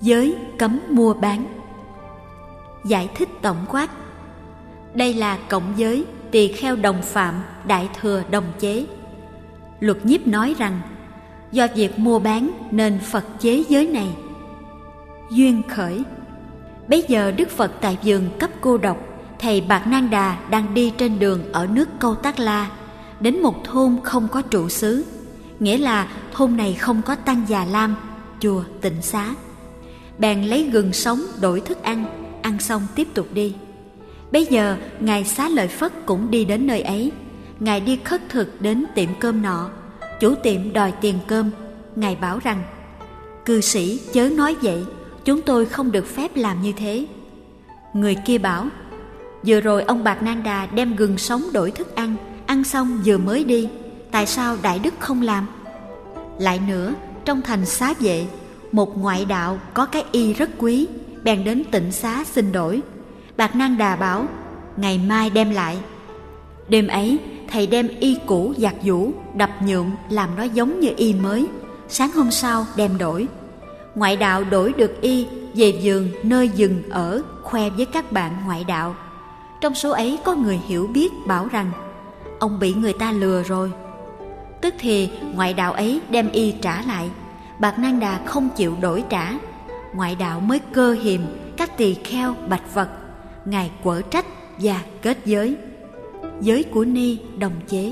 Giới cấm mua bán. Giải thích tổng quát. Đây là cộng giới tỳ kheo đồng phạm, đại thừa đồng chế. Luật Nhiếp nói rằng do việc mua bán nên Phật chế giới này. Duyên khởi. Bấy giờ Đức Phật tại vườn Cấp Cô Độc, thầy Bạt Nang Đà đang đi trên đường ở nước Câu Tác La, đến một thôn không có trụ xứ, nghĩa là thôn này không có Tăng Già Lam, chùa Tịnh Xá. Bèn lấy gừng sống đổi thức ăn xong tiếp tục đi. Bấy giờ Ngài Xá Lợi Phất cũng đi đến nơi ấy. Ngài đi khất thực đến tiệm cơm nọ. Chủ tiệm đòi tiền cơm. Ngài bảo rằng: cư sĩ chớ nói vậy, chúng tôi không được phép làm như thế. Người kia bảo: vừa rồi ông Bạt Nang Đà đem gừng sống đổi thức ăn xong vừa mới đi, tại sao Đại Đức không làm? Lại nữa, trong thành Xá Vệ, một ngoại đạo có cái y rất quý, bèn đến Tịnh Xá xin đổi. Bạt Nang Đà bảo: ngày mai đem lại. Đêm ấy, thầy đem y cũ giặt giũ, đập nhuộm làm nó giống như y mới. Sáng hôm sau đem đổi. Ngoại đạo đổi được y, về vườn nơi dừng ở khoe với các bạn ngoại đạo. Trong số ấy có người hiểu biết bảo rằng: ông bị người ta lừa rồi. Tức thì ngoại đạo ấy đem y trả lại. Bạt Nang Đà không chịu đổi trả. Ngoại đạo mới cơ hiềm các tỳ kheo bạch vật. Ngài quở trách và kết giới. Giới của Ni đồng chế.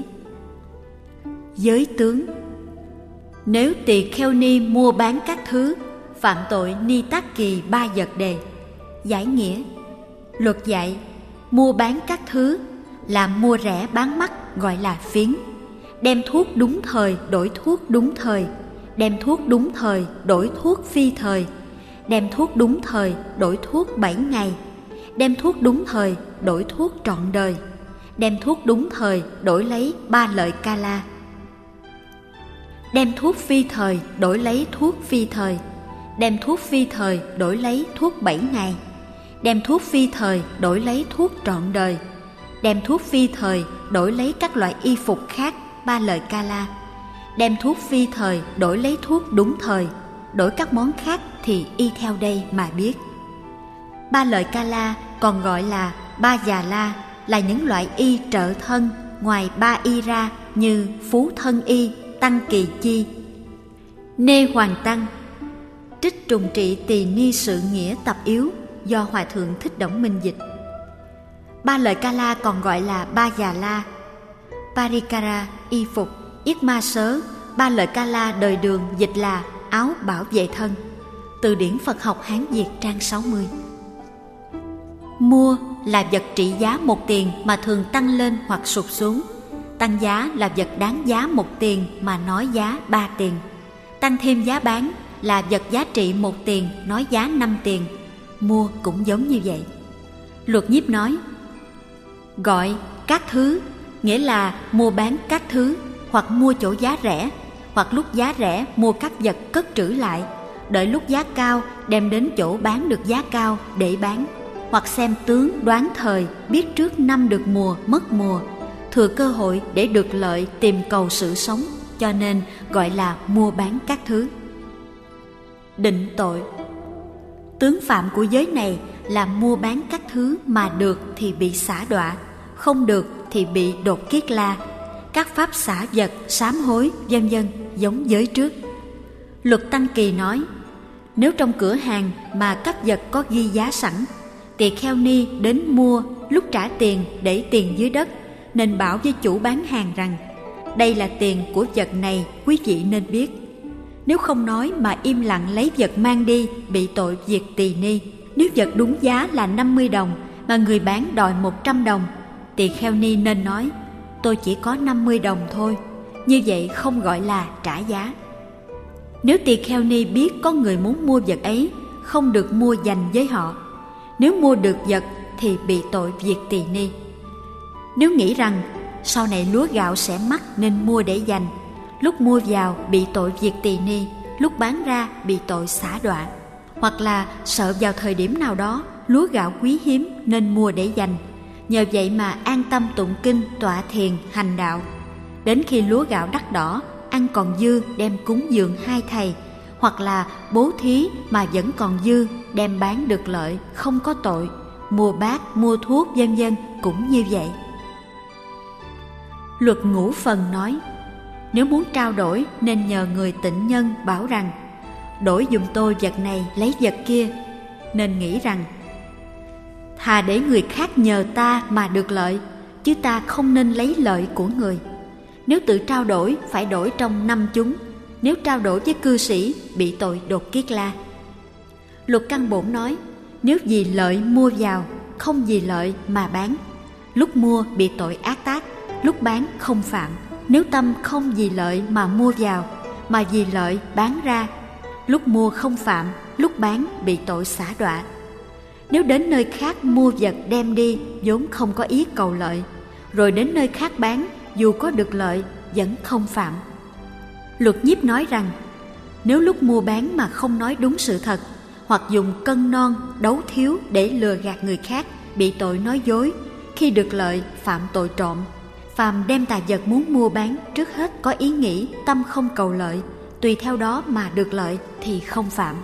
Giới tướng. Nếu tỳ kheo Ni mua bán các thứ, phạm tội Ni Tát Kỳ 3 vật đề. Giải nghĩa. Luật dạy mua bán các thứ là mua rẻ bán mắc, gọi là phiến. Đem thuốc đúng thời đổi thuốc đúng thời. Đem thuốc đúng thời đổi thuốc phi thời. Đem thuốc đúng thời đổi thuốc 7 ngày. Đem thuốc đúng thời đổi thuốc trọn đời. Đem thuốc đúng thời đổi lấy 3 lợi ca la. Đem thuốc phi thời đổi lấy thuốc phi thời. Đem thuốc phi thời đổi lấy thuốc 7 ngày. Đem thuốc phi thời đổi lấy thuốc trọn đời. Đem thuốc phi thời đổi lấy các loại y phục khác 3 lợi ca la. Đem thuốc phi thời đổi lấy thuốc đúng thời. Đổi các món khác thì y theo đây mà biết. 3 lợi ca la còn gọi là 3 già la, là những loại y trợ thân ngoài 3 y ra, như phú thân y, tăng kỳ chi. Nê Hoàng Tăng. Trích trùng trị tỳ ni sự nghĩa tập yếu do Hòa Thượng Thích Đổng Minh dịch. 3 lợi ca la còn gọi là 3 già la. Parikara y phục, yết ma sớ. 3 lợi ca la đời Đường dịch là áo bảo vệ thân. Từ điển Phật học Hán Việt trang 60. Mua là vật trị giá 1 tiền mà thường tăng lên hoặc sụt xuống. Tăng giá là vật đáng giá 1 tiền mà nói giá 3 tiền. Tăng thêm giá bán là vật giá trị 1 tiền nói giá 5 tiền. Mua cũng giống như vậy. Luật Nhiếp nói: gọi các thứ nghĩa là mua bán các thứ, hoặc mua chỗ giá rẻ, hoặc lúc giá rẻ mua các vật cất trữ lại, đợi lúc giá cao đem đến chỗ bán được giá cao để bán, hoặc xem tướng đoán thời, biết trước năm được mùa mất mùa, thừa cơ hội để được lợi tìm cầu sự sống, cho nên gọi là mua bán các thứ. Định tội. Tướng phạm của giới này là mua bán các thứ mà được thì bị xả đọa, không được thì bị đột kiết la, các pháp xả vật, sám hối, vân vân, giống giới trước. Luật Tăng Kỳ nói: nếu trong cửa hàng mà cấp vật có ghi giá sẵn, tỳ kheo ni đến mua, lúc trả tiền để tiền dưới đất, nên bảo với chủ bán hàng rằng: đây là tiền của vật này, quý vị nên biết. Nếu không nói mà im lặng lấy vật mang đi, bị tội diệt tỳ ni. Nếu vật đúng giá là 50 đồng mà người bán đòi 100 đồng, tỳ kheo ni nên nói: tôi chỉ có 50 đồng thôi. Như vậy không gọi là trả giá. Nếu tỳ kheo ni biết có người muốn mua vật ấy, không được mua dành với họ. Nếu mua được vật thì bị tội diệt tỳ ni. Nếu nghĩ rằng sau này lúa gạo sẽ mắc nên mua để dành, lúc mua vào bị tội diệt tỳ ni, lúc bán ra bị tội xả đọa. Hoặc là sợ vào thời điểm nào đó lúa gạo quý hiếm nên mua để dành, nhờ vậy mà an tâm tụng kinh, tọa thiền, hành đạo. Đến khi lúa gạo đắt đỏ, ăn còn dư đem cúng dường 2 thầy, hoặc là bố thí mà vẫn còn dư đem bán được lợi không có tội, mua bát, mua thuốc vân vân cũng như vậy. Luật ngũ phần nói, nếu muốn trao đổi nên nhờ người tịnh nhân bảo rằng đổi giùm tôi vật này lấy vật kia, nên nghĩ rằng thà để người khác nhờ ta mà được lợi, chứ ta không nên lấy lợi của người. Nếu tự trao đổi phải đổi trong 5 chúng, nếu trao đổi với cư sĩ bị tội đột kiết la. Luật căn bổn nói, nếu vì lợi mua vào, không vì lợi mà bán, lúc mua bị tội ác tác, lúc bán không phạm. Nếu tâm không vì lợi mà mua vào, mà vì lợi bán ra, lúc mua không phạm, lúc bán bị tội xả đọa. Nếu đến nơi khác mua vật đem đi vốn không có ý cầu lợi, rồi đến nơi khác bán dù có được lợi vẫn không phạm. Luật nhiếp nói rằng, nếu lúc mua bán mà không nói đúng sự thật, hoặc dùng cân non, đấu thiếu để lừa gạt người khác, bị tội nói dối, khi được lợi phạm tội trộm. Phàm đem tài vật muốn mua bán trước hết có ý nghĩ tâm không cầu lợi, tùy theo đó mà được lợi thì không phạm.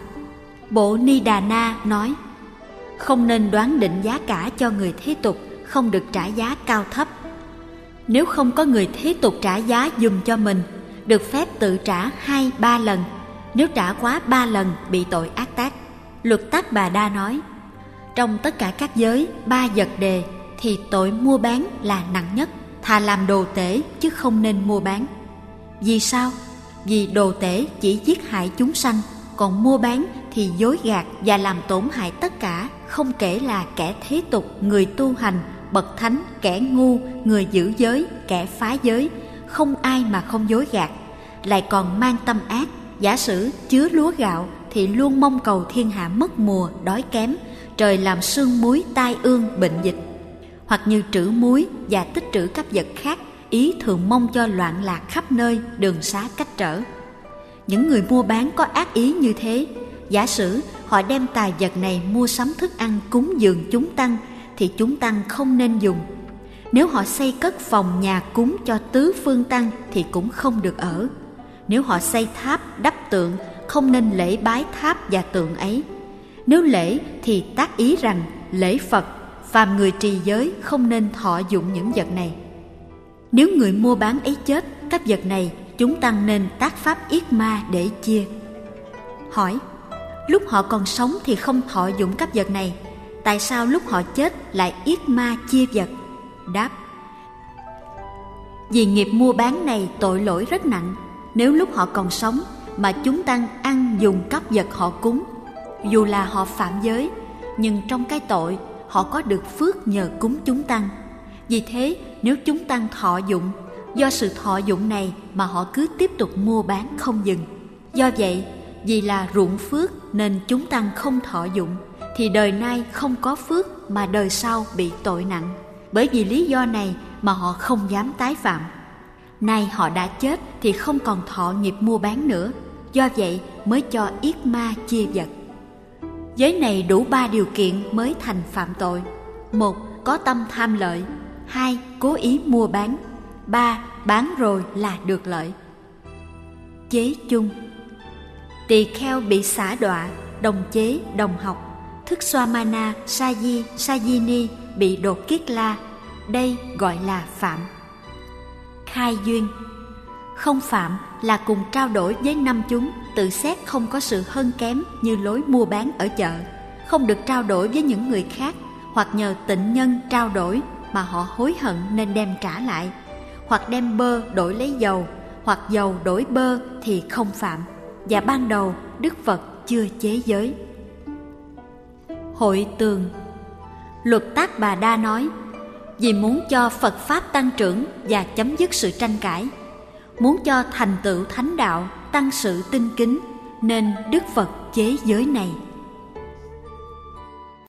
Bộ Ni Đà Na nói, không nên đoán định giá cả cho người thế tục, không được trả giá cao thấp. Nếu không có người thế tục trả giá dùm cho mình, được phép tự trả 2-3 lần. Nếu trả quá 3 lần bị tội ác tác. Luật Tác Bà Đa nói, trong tất cả các giới 3 vật đề thì tội mua bán là nặng nhất, thà làm đồ tể chứ không nên mua bán. Vì sao? Vì đồ tể chỉ giết hại chúng sanh, còn mua bán thì dối gạt và làm tổn hại tất cả, không kể là kẻ thế tục, người tu hành, bậc thánh, kẻ ngu, người giữ giới, kẻ phá giới, không ai mà không dối gạt, lại còn mang tâm ác. Giả sử chứa lúa gạo thì luôn mong cầu thiên hạ mất mùa, đói kém, trời làm sương muối, tai ương, bệnh dịch. Hoặc như trữ muối và tích trữ các vật khác, ý thường mong cho loạn lạc khắp nơi, đường xá cách trở. Những người mua bán có ác ý như thế, giả sử họ đem tài vật này mua sắm thức ăn cúng dường chúng tăng, thì chúng tăng không nên dùng. Nếu họ xây cất phòng nhà cúng cho tứ phương tăng thì cũng không được ở. Nếu họ xây tháp, đắp tượng, không nên lễ bái tháp và tượng ấy. Nếu lễ thì tác ý rằng lễ Phật, phàm người trì giới không nên thọ dụng những vật này. Nếu người mua bán ấy chết, các vật này chúng tăng nên tác pháp yết ma để chia. Hỏi, lúc họ còn sống thì không thọ dụng các vật này, tại sao lúc họ chết lại yết ma chia vật? Đáp, vì nghiệp mua bán này tội lỗi rất nặng. Nếu lúc họ còn sống mà chúng tăng ăn dùng các vật họ cúng, dù là họ phạm giới, nhưng trong cái tội họ có được phước nhờ cúng chúng tăng. Vì thế nếu chúng tăng thọ dụng, do sự thọ dụng này mà họ cứ tiếp tục mua bán không dừng. Do vậy, vì là ruộng phước nên chúng tăng không thọ dụng, thì đời nay không có phước mà đời sau bị tội nặng. Bởi vì lý do này mà họ không dám tái phạm. Nay họ đã chết thì không còn thọ nghiệp mua bán nữa, do vậy mới cho yết ma chia vật. Giới này đủ 3 điều kiện mới thành phạm tội. 1. Có tâm tham lợi. 2. Cố ý mua bán. 3. Bán rồi là được lợi. Chế chung. Tỳ kheo bị xả đọa, đồng chế, đồng học. Thức Swamana, Saji, Sajini bị đột kiết la, đây gọi là phạm. Khai duyên. Không phạm là cùng trao đổi với 5 chúng, tự xét không có sự hơn kém như lối mua bán ở chợ, không được trao đổi với những người khác, hoặc nhờ tịnh nhân trao đổi mà họ hối hận nên đem trả lại, hoặc đem bơ đổi lấy dầu, hoặc dầu đổi bơ thì không phạm. Và ban đầu Đức Phật chưa chế giới. Hội tường. Luật Tác Bà Đa nói, vì muốn cho Phật Pháp tăng trưởng và chấm dứt sự tranh cãi, muốn cho thành tựu thánh đạo tăng sự tinh kính, nên Đức Phật chế giới này.